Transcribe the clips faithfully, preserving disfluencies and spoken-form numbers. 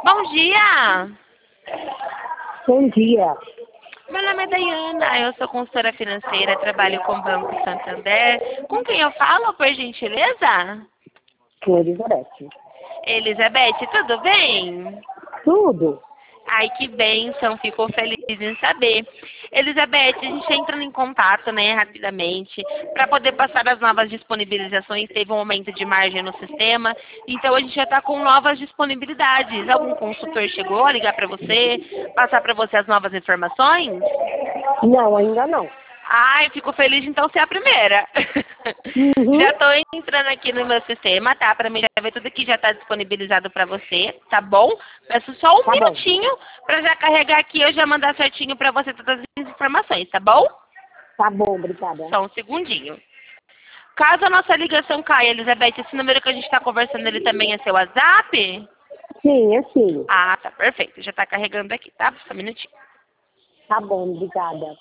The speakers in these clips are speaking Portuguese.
Bom dia! Bom dia. Meu nome é Dayana, eu sou consultora financeira, trabalho com o Banco Santander. Com quem eu falo, por gentileza? Com Elizabeth. Elizabeth, tudo bem? Tudo? Ai, que bênção, fico feliz em saber. Elizabeth, a gente entra em contato, né, rapidamente, para poder passar as novas disponibilizações. Teve um aumento de margem no sistema, então a gente já está com novas disponibilidades. Algum consultor chegou a ligar para você, passar para você as novas informações? Não, ainda não. Ai, fico feliz de então ser a primeira. Uhum. Já estou entrando aqui no meu sistema, tá? Para mim já ver tudo que já está disponibilizado para você, tá bom? Peço só um Tá bom. minutinho para já carregar aqui e eu já mandar certinho para você todas as informações, tá bom? Tá bom, obrigada. Só um segundinho. Caso a nossa ligação caia, Elizabeth, esse número que a gente está conversando, ele também é seu WhatsApp? Sim, é sim. Ah, tá, perfeito. Já está carregando aqui, tá? Só um minutinho. Tá bom, obrigada.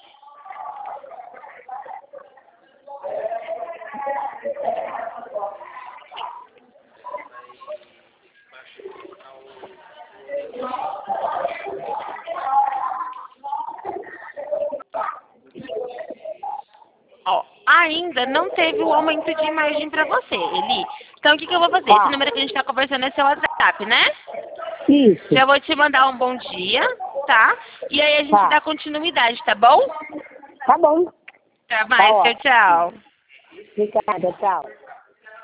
Ó, ainda não teve o aumento de margem para você, Eli. Então, o que, que eu vou fazer? Esse Tá. número que a gente está conversando é seu WhatsApp, né? Isso. Já vou te mandar um bom dia, tá? E aí a gente Tá. dá continuidade, tá bom? Tá bom. Tá Tá mais, tchau, ótimo. tchau. Obrigada, tchau.